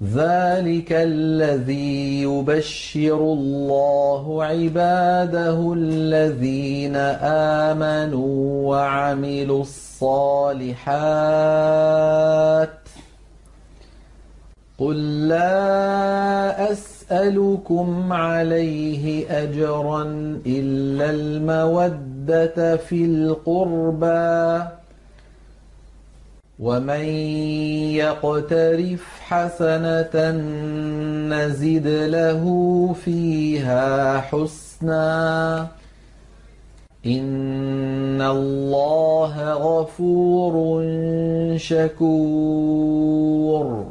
ذلك الذي يبشر الله عباده الذين آمنوا وعملوا الصالحات. قل لا أسألكم عليه أجرا إلا المودة في القربى، ومن يقترف حسنة نزد له فيها حسنا، إن الله غفور شكور.